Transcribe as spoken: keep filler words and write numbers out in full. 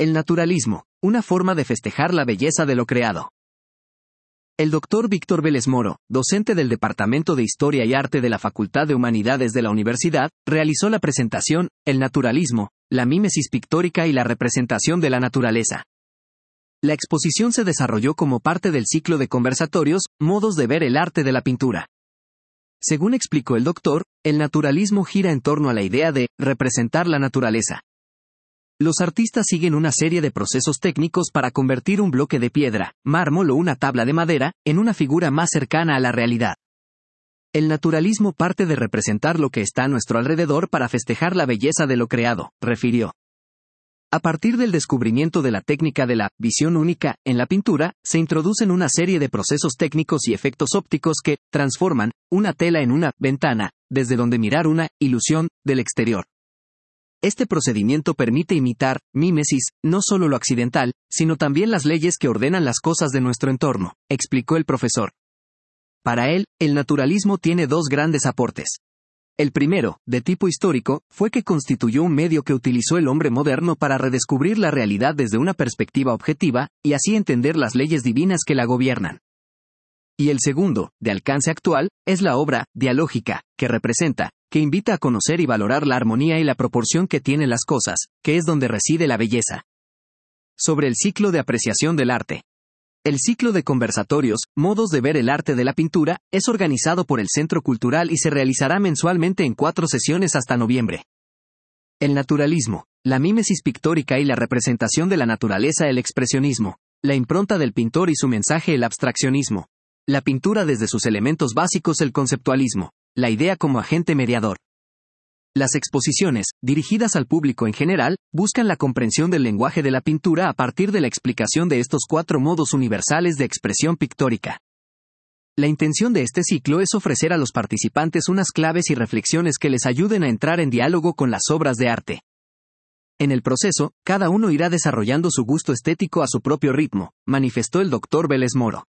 El naturalismo, una forma de festejar la belleza de lo creado. El doctor Víctor Vélez Moro, docente del Departamento de Historia y Arte de la Facultad de Humanidades de la Universidad, realizó la presentación, El naturalismo, la mímesis pictórica y la representación de la naturaleza. La exposición se desarrolló como parte del ciclo de conversatorios, Modos de ver el arte de la pintura. Según explicó el doctor, el naturalismo gira en torno a la idea de representar la naturaleza. Los artistas siguen una serie de procesos técnicos para convertir un bloque de piedra, mármol o una tabla de madera, en una figura más cercana a la realidad. El naturalismo parte de representar lo que está a nuestro alrededor para festejar la belleza de lo creado, refirió. A partir del descubrimiento de la técnica de la visión única en la pintura, se introducen una serie de procesos técnicos y efectos ópticos que transforman una tela en una ventana, desde donde mirar una ilusión del exterior. Este procedimiento permite imitar, mímesis, no solo lo accidental, sino también las leyes que ordenan las cosas de nuestro entorno, explicó el profesor. Para él, el naturalismo tiene dos grandes aportes. El primero, de tipo histórico, fue que constituyó un medio que utilizó el hombre moderno para redescubrir la realidad desde una perspectiva objetiva, y así entender las leyes divinas que la gobiernan. Y el segundo, de alcance actual, es la obra dialógica, que representa, que invita a conocer y valorar la armonía y la proporción que tienen las cosas, que es donde reside la belleza. Sobre el ciclo de apreciación del arte. El ciclo de conversatorios, Modos de ver el arte de la pintura, es organizado por el Centro Cultural y se realizará mensualmente en cuatro sesiones hasta noviembre. El naturalismo, la mímesis pictórica y la representación de la naturaleza, el expresionismo, la impronta del pintor y su mensaje, el abstraccionismo, la pintura desde sus elementos básicos, el conceptualismo, la idea como agente mediador. Las exposiciones, dirigidas al público en general, buscan la comprensión del lenguaje de la pintura a partir de la explicación de estos cuatro modos universales de expresión pictórica. La intención de este ciclo es ofrecer a los participantes unas claves y reflexiones que les ayuden a entrar en diálogo con las obras de arte. En el proceso, cada uno irá desarrollando su gusto estético a su propio ritmo, manifestó el doctor Vélez Moro.